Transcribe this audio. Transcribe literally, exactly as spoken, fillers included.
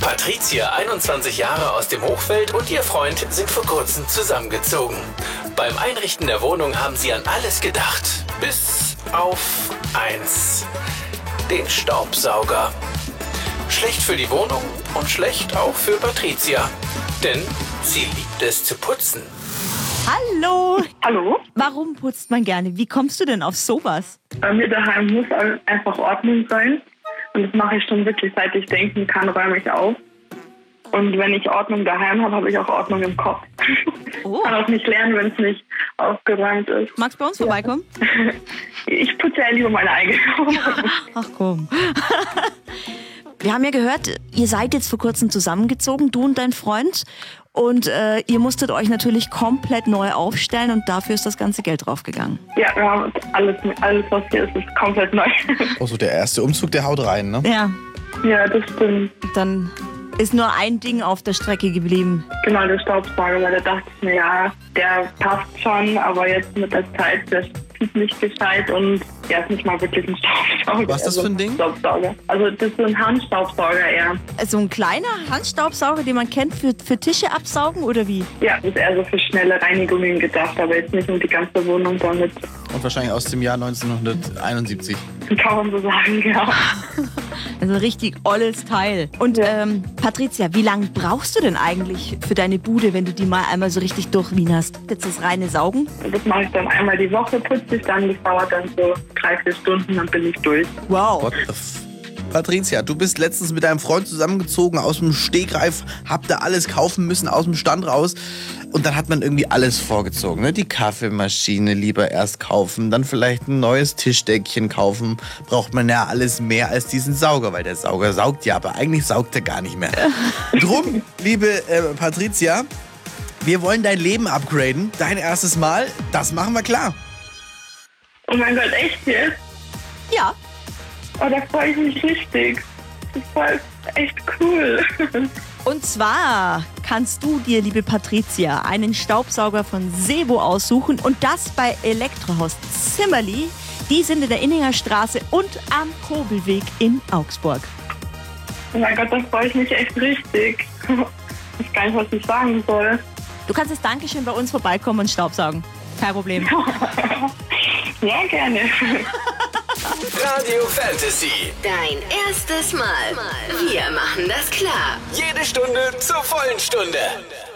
Patricia, einundzwanzig Jahre, aus dem Hochfeld, und ihr Freund sind vor kurzem zusammengezogen. Beim Einrichten der Wohnung haben sie an alles gedacht. Bis auf eins. Den Staubsauger. Schlecht für die Wohnung und schlecht auch für Patricia. Denn sie liebt es zu putzen. Hallo. Hallo? Warum putzt man gerne? Wie kommst du denn auf sowas? Bei mir daheim muss einfach Ordnung sein. Und das mache ich schon wirklich, seit ich denken kann, räume ich auf. Und wenn ich Ordnung daheim habe, habe ich auch Ordnung im Kopf. Oh. Ich kann auch nicht lernen, wenn es nicht aufgeräumt ist. Magst du bei uns vorbeikommen? Ich putze ja lieber meine eigene Wohnung. Ach komm. Wir haben ja gehört, ihr seid jetzt vor kurzem zusammengezogen, du und dein Freund. Und äh, ihr musstet euch natürlich komplett neu aufstellen und dafür ist das ganze Geld draufgegangen. Ja, wir haben alles, alles, was hier ist, ist komplett neu. Oh, so der erste Umzug, der haut rein, ne? Ja, Ja, das stimmt. dann ist nur ein Ding auf der Strecke geblieben. Genau, der Staubsauger, weil da dachte ich mir, ja, der passt schon, aber jetzt mit der Zeit, der zieht nicht gescheit und der ist nicht mal wirklich ein Staubsauger. Was ist das für ein Ding? Staubsauger. Also das ist so ein Handstaubsauger eher. So ein kleiner Handstaubsauger, den man kennt für, für Tische absaugen oder wie? Ja, das ist eher so für schnelle Reinigungen gedacht, aber jetzt nicht um die ganze Wohnung damit. Und wahrscheinlich aus dem Jahr neunzehnhunderteinundsiebzig. Kann man so sagen, ja. Also ein richtig olles Teil. Und Ja. ähm, Patricia, wie lange brauchst du denn eigentlich für deine Bude, wenn du die mal einmal so richtig durchwienerst? Jetzt das reine Saugen? Und das mache ich dann einmal die Woche, putze ich dann, das dauert dann so drei, vier Stunden, dann bin ich durch. Wow. What the f Patricia, du bist letztens mit deinem Freund zusammengezogen, aus dem Stegreif, habt ihr alles kaufen müssen, aus dem Stand raus. Und dann hat man irgendwie alles vorgezogen, ne? Die Kaffeemaschine lieber erst kaufen, dann vielleicht ein neues Tischdeckchen kaufen. Braucht man ja alles mehr als diesen Sauger, weil der Sauger saugt ja, aber eigentlich saugt er gar nicht mehr. Drum, liebe äh, Patricia, wir wollen dein Leben upgraden. Dein erstes Mal, das machen wir klar. Oh mein Gott, echt jetzt? Ja. Oh, da freue ich mich richtig. Das war echt cool. Und zwar kannst du dir, liebe Patricia, einen Staubsauger von Sebo aussuchen und das bei Elektrohaus Zimmerli. Die sind in der Inninger Straße und am Kobelweg in Augsburg. Oh mein Gott, da freue ich mich echt richtig. Ich weiß gar nicht, was ich sagen soll. Du kannst als Dankeschön bei uns vorbeikommen und Staubsaugen. Kein Problem. Ja, gerne. Radio Fantasy. Dein erstes Mal. Wir machen das klar. Jede Stunde zur vollen Stunde.